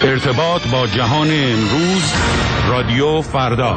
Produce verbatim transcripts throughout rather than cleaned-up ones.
ارتباط با جهان امروز، رادیو فردا.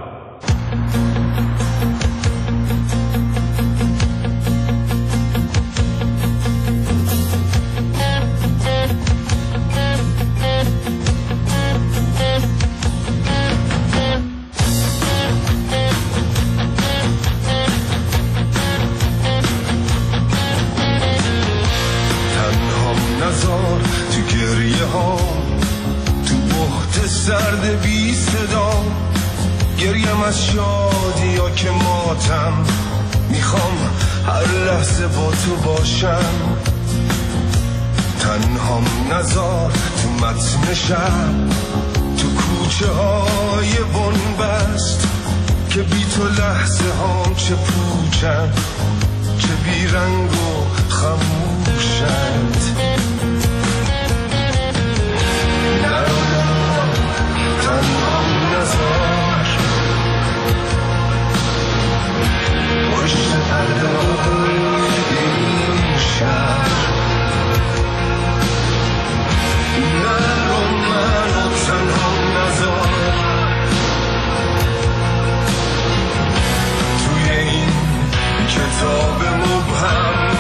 سرد بی صدا گریم از شادی یا که ماتم، میخوام هر لحظه با تو باشم. تنهام نزار تو متن شب، تو کوچه های بنبست، که بی تو لحظه هام چه پوچن، چه بی رنگ و خموشند. تنهام نزار پشت پرده‌های این شهر، نرو منو تنهام نزار توی این کتاب مبهم.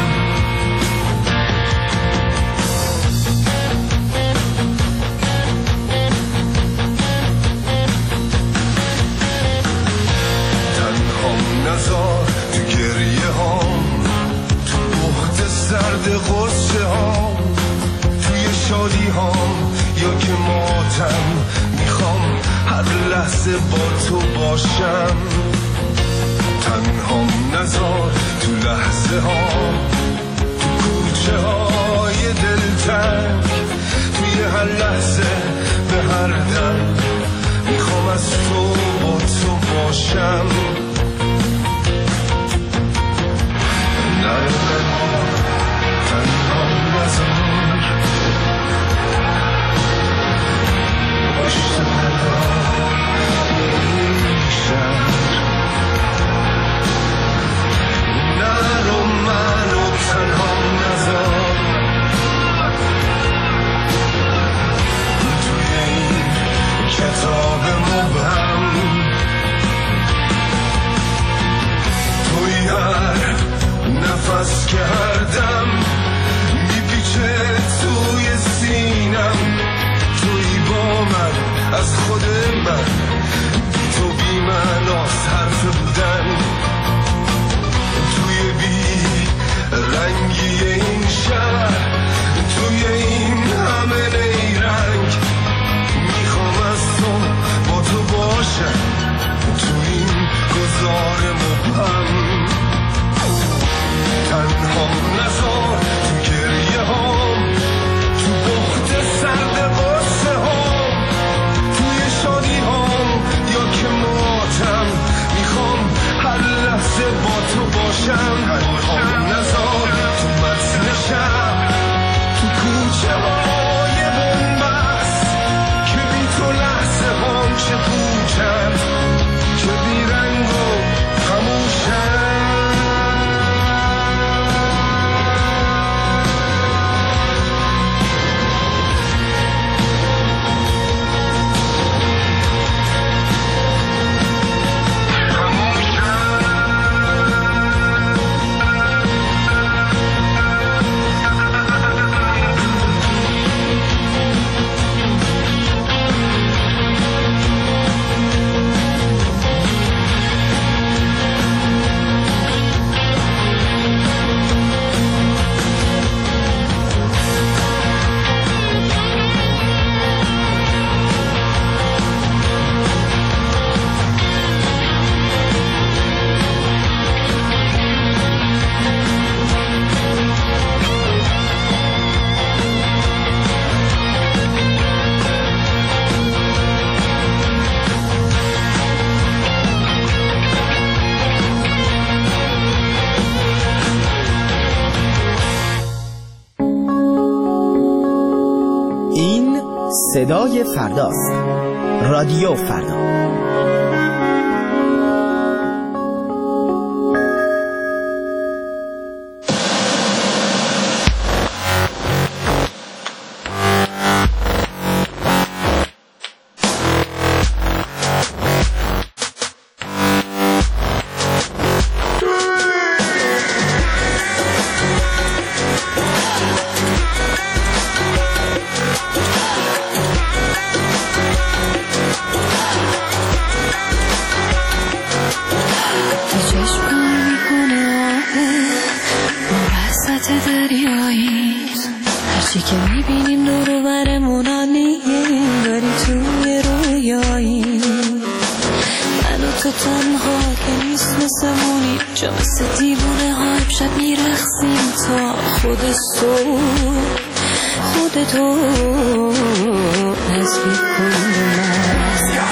نزار تو گریه هام، تو بحت سرد غصه هام، توی شادی هام یا که ماتم، میخوام هر لحظه با تو باشم. تنهام نزار تو لحظه هام، تو کوچه های دلتنگ، توی هر لحظه به هر دم، میخوام از تو با تو باشم. تنهام نزار پشت پرده‌های این شهر، نرو منو تنهام نزار توی این کتاب مبهم. توی هر نفس که هر دم میپیچه توی سینم، توی با من از خود من، بی تو بی معناست حرف بودن. توی بی رنگی این شهر، توی این همه نیرنگ، میخوام از تو با تو باشم توی این گذار مبهم. تنهام نزار تو گریه هام، تو بحت سرد غصه هام، توی شادی هام یا که ماتم، میخوام هر لحظه با تو باشم. تنهام نزار تو متن شب، تو کوچه های بنبست، که بی تو لحظه هام چه پوچن، چه بی رنگ و خموشن. صدای فرداست. رادیو فردا. دور برمونانی داری توی رویایی من و تو تنها که نیست مثمونی چه مثل دیوونه ها شب میرخسیم تا خود صبح خودتو نزدیک کن به من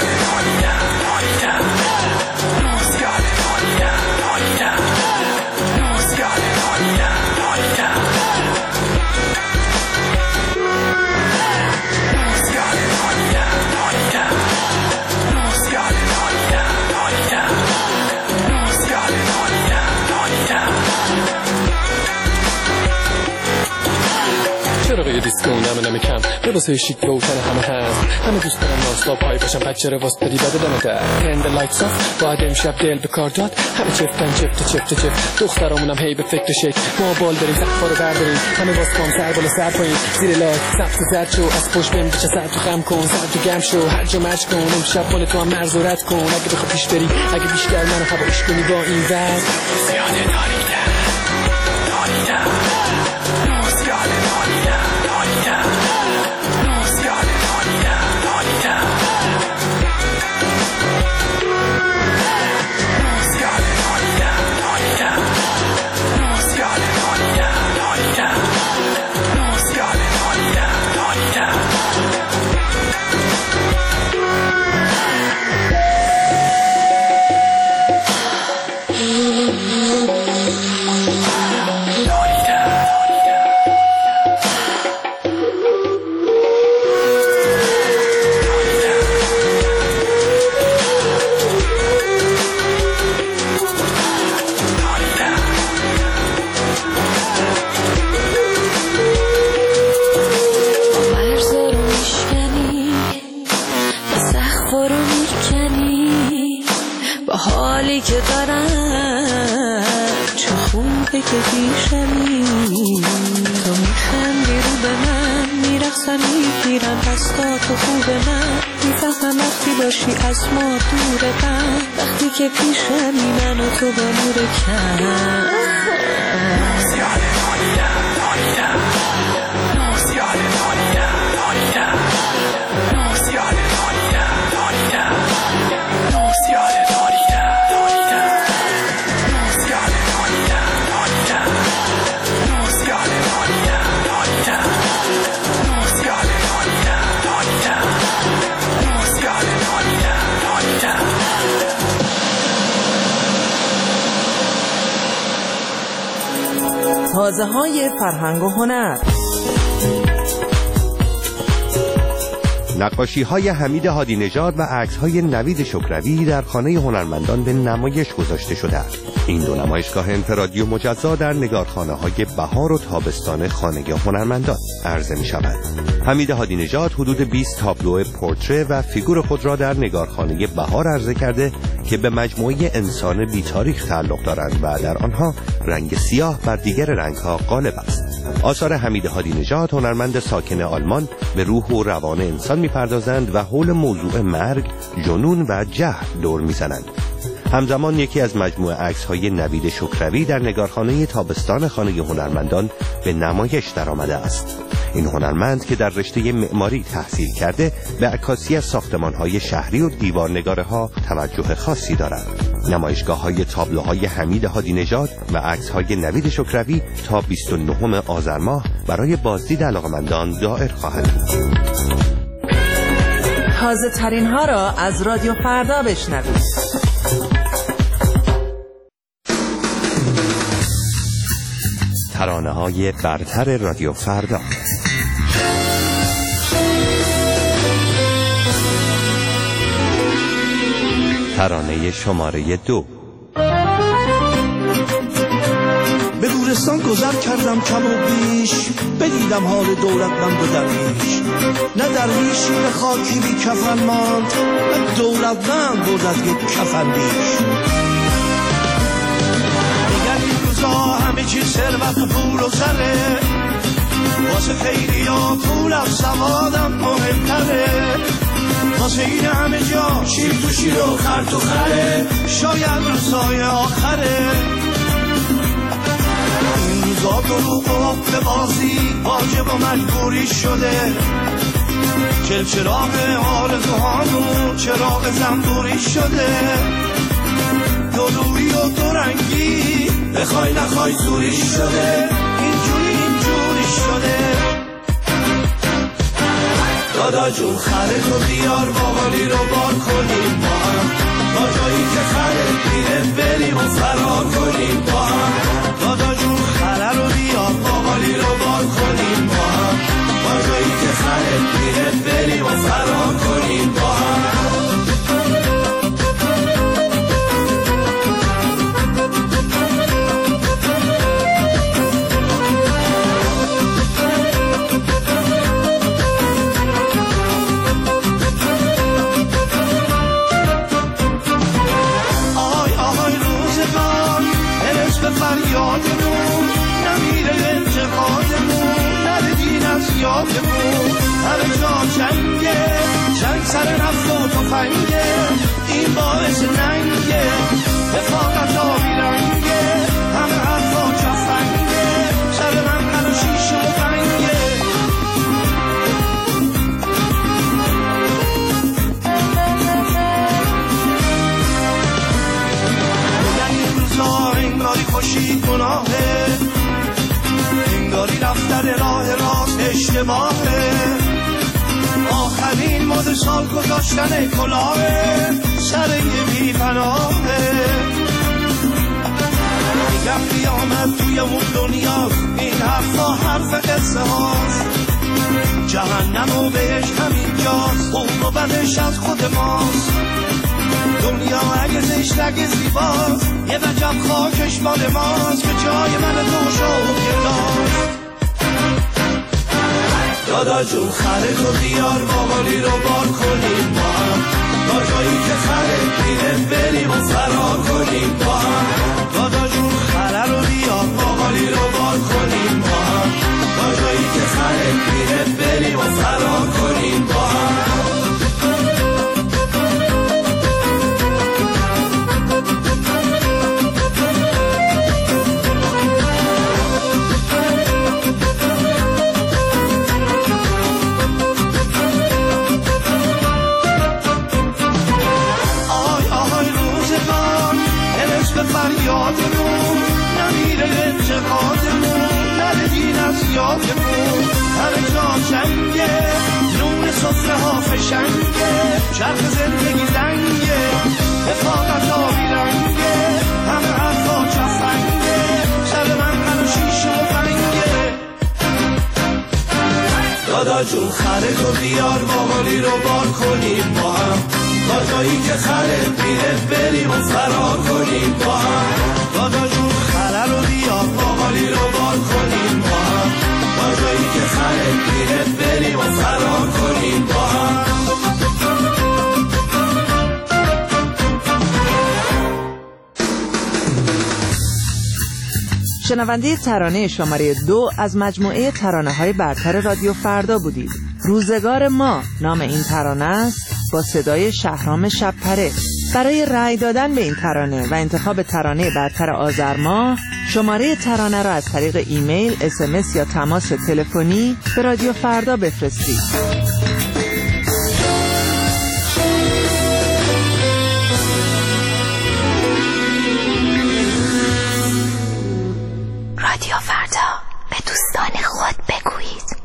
چرا دیسکو نمه نمه کم لباسای شیک روشن همه هست همه دوست دارن ناستاب پای باشن بچه رو واس بدی بده دمه در ترند لایتس آف باید امشب دل به کار داد همه چفتن چفت چفت چفت دخترامونم هی به فکر شک ما بال داریم زخفا رو برداریم همه باز کام سر بالا سر پایین زیر لایت سبز زرد شو از پشت بهم بچه سر تو خم کن سر تو گم شو هر جا مچ کن امشب مال تو هم مرز و رد کن اگه بخوا پیش بری اگه بیشتر منو هوایش کنی با این وز زیاده داریدم داریدم که دارم چه خوبه که پیشمی تو میخندی رو به من میرقصم میگیرم دستا تو خوب من میفهمم وقتی باشی از ما دور من وقتی که پیشمی من و تو با نور کم تازه های فرهنگ و هنر نقاشی های حمید هادی نژاد و عکس های نوید شکروی در خانه هنرمندان به نمایش گذاشته شده. این دو نمایشگاه انفرادی و مجزا در نگارخانه های بهار و تابستان خانه هنرمندان عرضه می شود. حمید هادی نژاد حدود بیست تابلو پورتره و فیگور خود را در نگارخانه بهار عرضه کرده که به مجموعه انسان بی‌تاریخ تعلق دارند و در آنها رنگ سیاه بر دیگر رنگ‌ها غالب است. آثار حمید هادی نژاد هنرمند ساکن آلمان به روح و روان انسان می‌پردازند و حول موضوع مرگ، جنون و جهل دور می‌زنند. همزمان یکی از مجموعه عکس‌های نوید شکروی در نگارخانه تابستان خانه هنرمندان به نمایش درآمده است. این هنرمند که در رشته معماری تحصیل کرده به عکاسی از ساختمان‌های شهری و دیوارنگاره‌ها توجه خاصی دارد. نمایشگاه‌های تابلوهای حمید هادی نژاد و عکس‌های نوید شکروی تا بیست و نهم آذر ماه برای بازدید علاقه‌مندان دایر خواهد بود. تازه ترین ها را از رادیو فردا بشنوید. ترانه های برتر رادیو فردا. ترانه شماره دو. به گورستان گذر کردم کم و بیش، بدیدم حال دولتمند و درویش. نه درویشی به خاکی بی کفن ماند، نه دولتمند بود از یک کفن بیش. دیگر این روزا همه چیز ثروت و پول و زره، واسه خیلی ها پول از سوادم مهمتره. واسه این همه جا شیر تو شیر و خر تو خره، شاید روزای آخره. روزا دروغ و حق بازی واجب و مجبوری شده چل چراغ آرزوهامون چراغ زنبوری شده دو روی و دو رنگی بخوای نخوای زوری شده اینجوری اینجوری شده دادا جون خره تو بیار باقالی رو بار کنیم با هم تا جایی که خره میره بریم و فرار کنیم با هم دادا جون خره رو بیار باقالی رو بار کنیم با هم تا جایی که خره میره بریم و فرار کنیم با هم فریادمون نمیره انتقادمون نره دین از یادمون همه جا جنگه جنگ سر نفت و تفنگه این باعث ننگه رفاقت آبی رنگه همه حرفا جفنگه سر من من و شیشه و بنگه انگاری خوشی گناهه انگاری رفتن راه راست اشتباهه آخرین مد سال گذاشتن کلاهه سر یه بی پناهه میگم قیامت توی اون دنیا این حرفا حرف قصه هاست جهنم و بهش همین جاست اون و بدش از خود ماست دنیا اگه زشت اگه زیباست یه وجب خاکش مال ماست که جای من تو شد گداست دادا جون خره تو بیار باقالی رو بار کنیم با هم تا جایی که خره میره بریم و فرار کنیم با هم دادا جون خره رو بیار باقالی رو بار کنیم با هم تا جایی که خره میره بریم و فرار کنیم با هم فریادمون نمیره انتقادمون نره دین از یادمون همه جا جنگه نون صفره ها فشنگه چرخ زندگی زنگه رفاقت آبی رنگه همه حرفا جفنگه سر من من و شیشه و بنگه دادا جون خره تو بیار باقالی رو بار کنیم با هم تا جایی که خره میره بریم و فرار کنیم با هم دادا جون خره رو بیار باقالی رو بار کنیم با هم تا جایی که خره میره بریم و فرار کنیم با هم شنونده ترانه شماره دو از مجموعه ترانه های برتر رادیو فردا بودید. روزگار ما نام این ترانه است با صدای شهرام شب‌پره. برای رأی دادن به این ترانه و انتخاب ترانه برتر آذر ماه شماره ترانه را از طریق ایمیل، اس ام اس یا تماس تلفنی به رادیو فردا بفرستید. رادیو فردا به دوستان خود بگویید.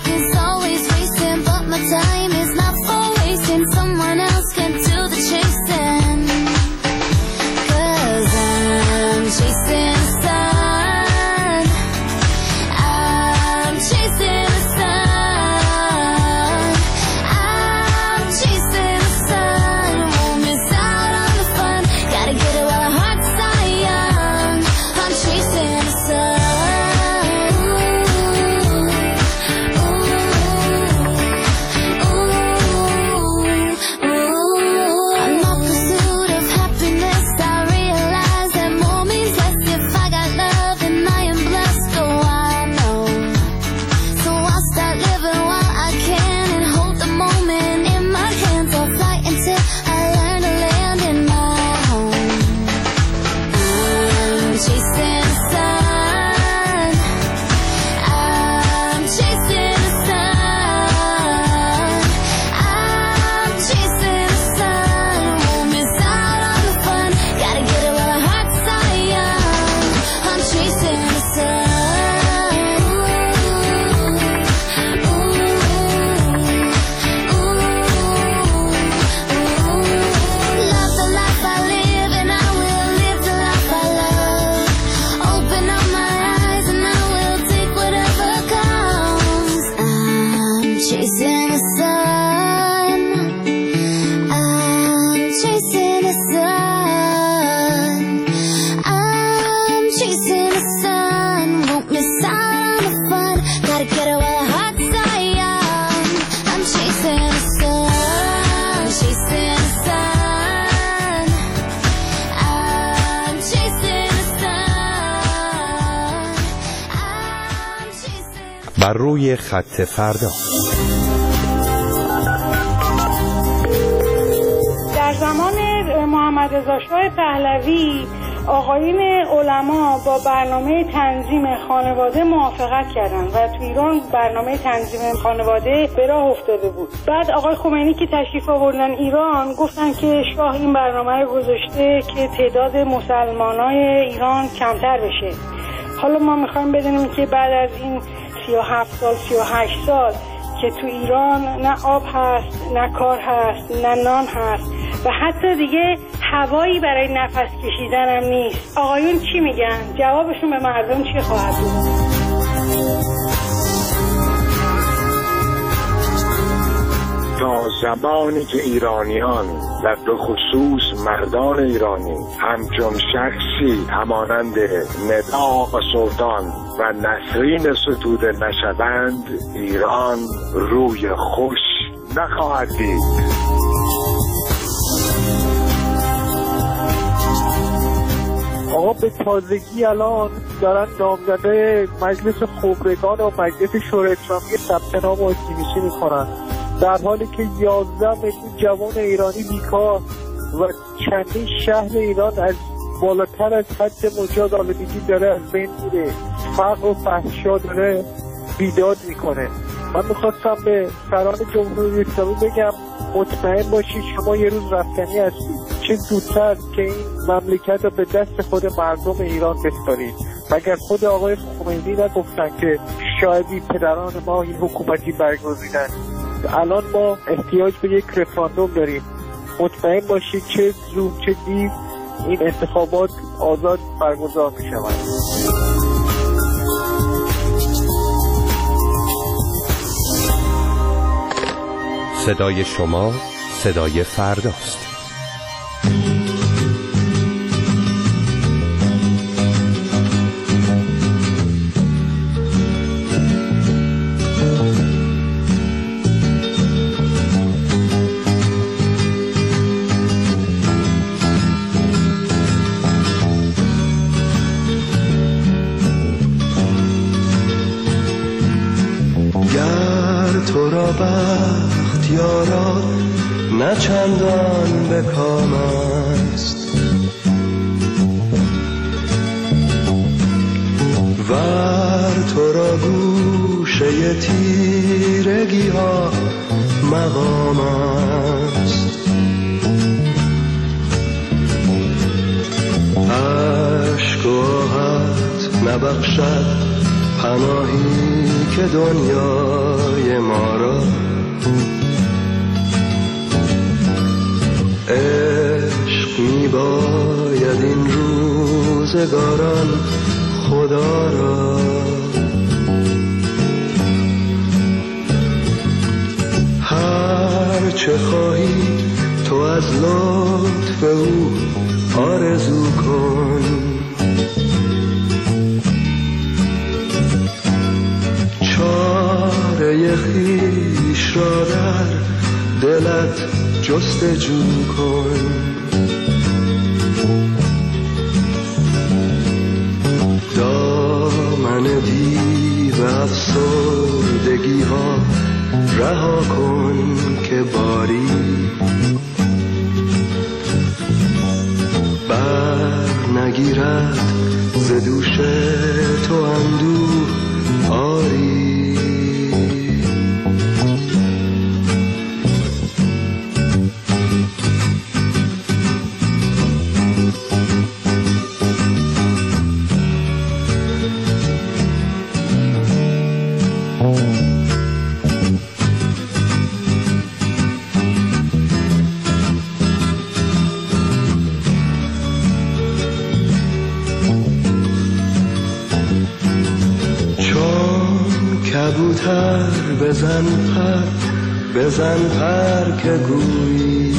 Time is not for wasting. Someone else can do the chasing. بر روی خط فردا. در زمان محمد رضا شاه پهلوی آقایون علما با برنامه تنظیم خانواده موافقت کردند و تو ایران برنامه تنظیم خانواده به راه افتاده بود. بعد آقای خمینی که تشریف آوردن ایران گفتن که شاه این برنامه رو گذاشته که تعداد مسلمانای ایران کمتر بشه. حالا ما میخوایم بدونیم که بعد از این سی و هفت سال سی و هشت سال که تو ایران نه آب هست، نه کار هست، نه نان هست و حتی دیگه هوایی برای نفس کشیدن هم نیست. آقایون چی میگن؟ جوابشون به مردم چی خواهد بود؟ تا زمانی که ایرانیان و به خصوص مردان ایرانی همچون شخصی همانند ندا و سلطان و نسرین ستوده نشوند، ایران روی خوش نخواهد دید. آقا به تازگی الان دارن نامزده مجلس خبرگان و مجلس شورای اسلامی ثبت نام و اکتیویسی میکنن، در حالی که یازده میلیون جوان ایرانی بیکار و چندین شهر ایران از بالاتر از حد مجاز آلودگی داره از بین میره، فقر و فحشا داره بیداد میکنه. من میخواستم به سران جمهوری اسلامی بگم مطمئن باشید شما یه روز رفتنی هستید، چه زودتر که این مملکت رو به دست خود مردم ایران بسپارید. مگر خود آقای خمینی نگفتن که شاید پدران ما این حکومتی برگزیدن؟ الان ما احتیاج به یک رفراندوم داریم. مطمئن باشید چه زود چه دیر این انتخابات آزاد برگزار می شود. صدای شما صدای فرداست. تو را بخت یارا نه چندان به کام است، ور تو را گوشه تیرگی ها مقام است. عشق و آهت نبخشد پناهی که دنیای ما را، عشق می باید این روزگاران خدا را. هر چه خواهی تو از لطف او آرزو کن، چاره خویش را در دلت جستجو کن. دامن دیو افسردگی ها رها کن که باری بر نگیرد ز دوش تو اندوه آری. کبوتر بزن پر بزن پر که گویی،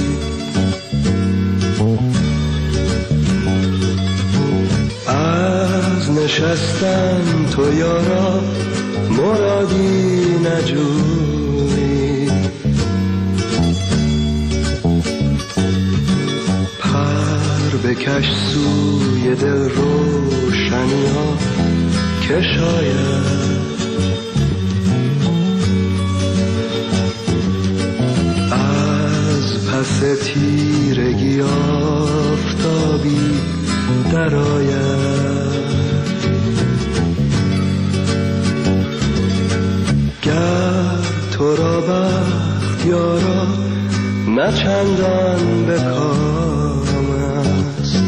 از نشستن تو یارا مرادی نجویی. پر بکش سوی دل روشنی ها که شاید پس تیرگی آفتابی درآید. گر تو را بخت یارا نه چندان به کام است،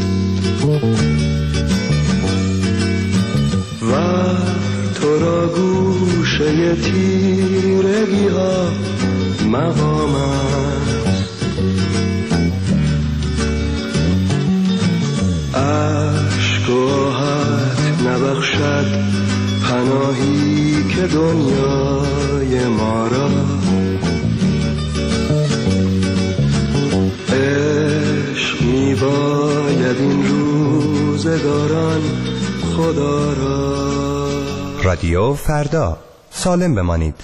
و تو را گوشه تیرگی ها مقام است. عشق و آهت نبخشد پناهی که دنیای ما را، عشق می باید این روزگاران خدا را. رادیو فردا، سالم بمانید.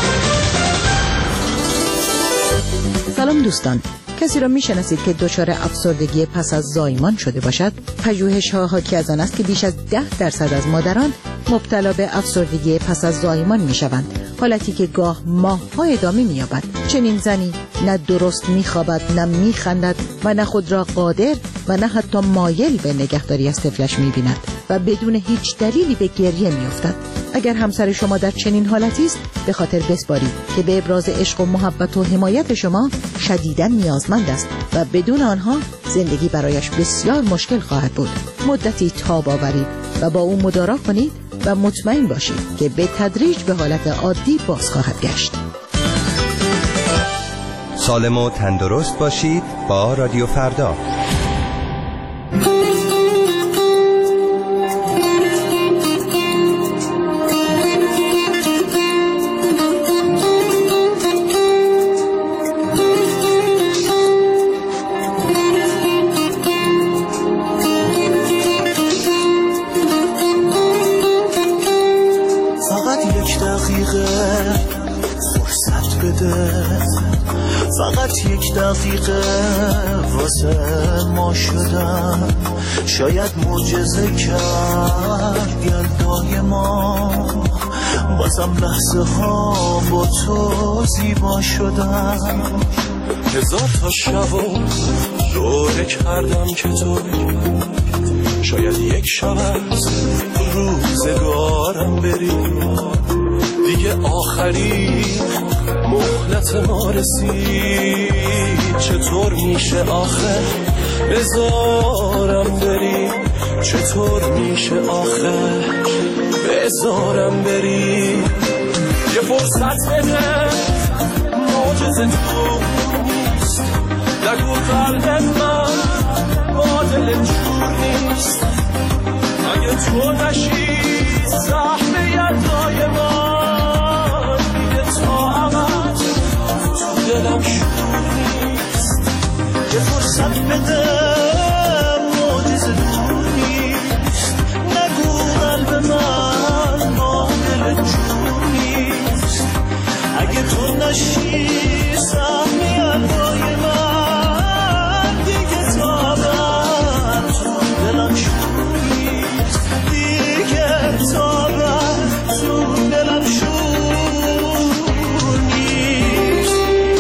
سلام دوستان، کسی را میشناسید که دچار افسردگی پس از زایمان شده باشد؟ پژوهش‌ها حاکی از آن است که بیش از ده درصد از مادران مبتلا به افسردگی پس از زایمان میشوند، حالتی که گاه ماه‌ها ادامه می‌یابد. چنین زنی نه درست میخوابد، نه میخندد و نه خود را قادر و نه حتی مایل به نگهداری از طفلش می‌بیند و بدون هیچ دلیلی به گریه می‌افتد. اگر همسر شما در چنین حالتی است، به خاطر بسپارید که به ابراز عشق و محبت و حمایت شما شدیداً نیازمند است و بدون آنها زندگی برایش بسیار مشکل خواهد بود. مدتی تاب آورید و با او مدارا کنید و مطمئن باشید که به تدریج به حالت عادی باز خواهد گشت. سالم و تندرست باشید با رادیو فردا. فقط یک دقیقه واسه ما شدم، شاید معجزه کرد یلدای ما، بازم لحظه ها با تو زیبا شدم. هزار تا شب و دوره کردم که تو شاید یک شب از روزگارم بری، دیگه آخری مهلت ما رسید. چطور میشه آخه بذارم بری، چطور میشه آخه بذارم بری. یه فرصت بده، معجزه تو نیست، نگو قلب من با دل جور نیست. اگه تو نشی زحمه یلدای من، دیگه تا عمد تو دلم شور نیست. یه فرصت بده، معجزه تو نیست، نگو قلب من با دل جور نیست. اگه تو نشی زحمه یلدای من، دیگه تا عمد تو دلم شور نیست. دیگه تا عمد تو دلم شور نیست.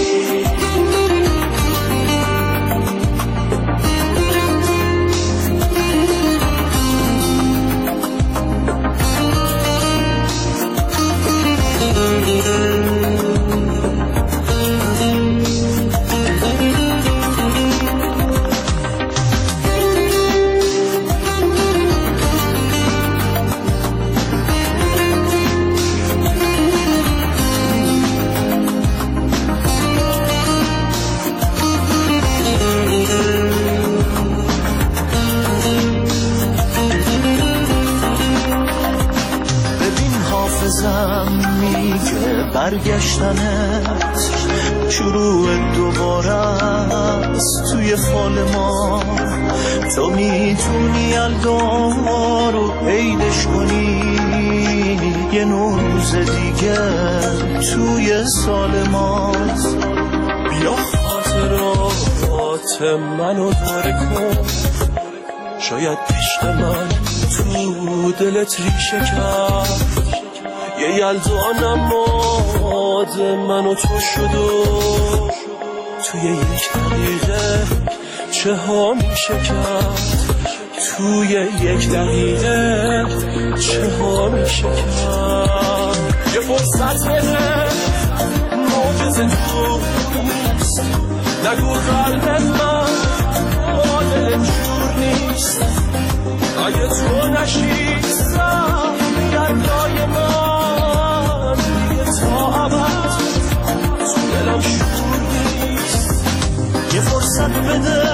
برگشتنت شروع دوباره است توی فال ما. تو میتونی یلدا رو عیدش کنی، یه روز دیگه توی سال ماست. بیا خاطرات منو دوره کن، شاید عشق من تو دلت ریشه کرد. یه یلدا نماد من و تو شد و توی یک دقیقه چه ها میشه کرد، توی یک دقیقه چه ها میشه کرد. یه فرصت بده معجزه تو نیست، نگو قلب من با دلم جور نیست. اگه تو نشیستم گردای من دیگه تا ابد تو دلم شور نیست. یه فرصت بده